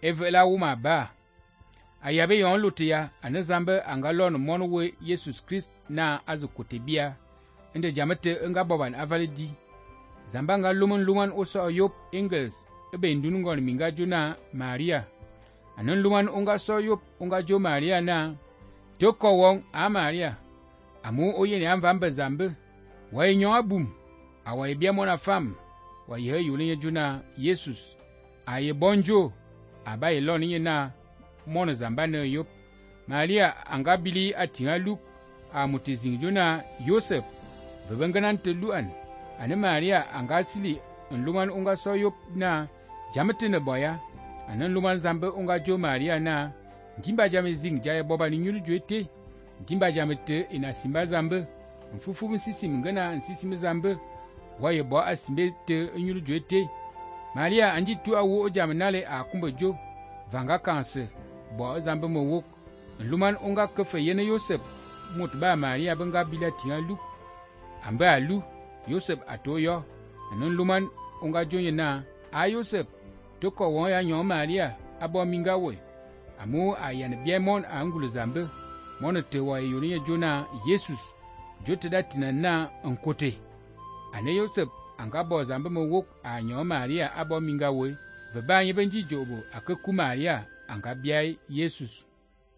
evela wuma ba ayabe yon lutia ane zambe angalon monwe Jesus Christ na azukutibia inde jamete nga boban avalidi zamba nga luman oso yop Engels ebe ndunungon minga juna Maria anan luman unga so yop unga jo Maria na joko wong a Maria amu oye ni amvambe zambe wa nyo abum awa ebia mona fam wa ye yulinye juna Jesus aye bonjo abaye loni na mono zamba ne yop Maria angabili atinga luk amutizing juna Joseph vebenganan teluan ane Maria angasili luman unga so yop na jametene boya anan luman zambe unga jo Maria na ndimba jamezing jaye boba ni nyulu jwete ndimba jamete ina simba zambe mfufu msisi mngana nsisi zambe waye bo asimbe te nyulu jwete Maria anji tu awo jamnale akumba jo vanga kanse bo zambe mo wok luman unga kefe yene Joseph mutba Maria benga bila tinga luk amba alu Joseph atoyo anan luman unga jo yena a Joseph toko won ya nyo Maria abo mingawe amu ayan biemon angulu zambe monote wa yuriye jona Jesus jote datina na nkote ane Joseph angabo zambe mo wok anyo Maria abo mingawe vebanye benji jobo akaku Maria angabia Jesus